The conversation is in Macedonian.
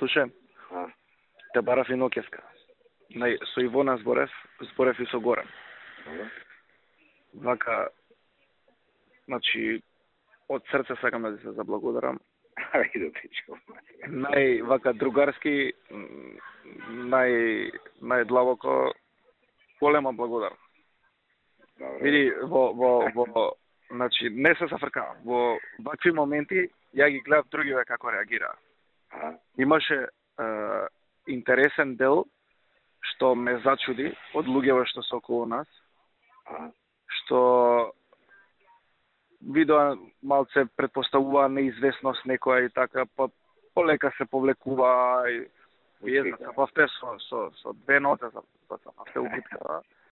Слушај, те барав и нокеска. Со Ивона зборев и со Горан. Вака, значи, од срце сакам да ти се заблагодарам. Вака другарски, најдлабоко, голема благодарам. Види, значи, не се зафркавам. Во вакви моменти, ја ги гледав другиве како реагираа. Имаше интересен дел, што ме зачуди од луѓето што се околу нас, што видоа малце предпоставува неизвестност некоја и така, полека се повлекува и ујезна се со две ноте за се убитка.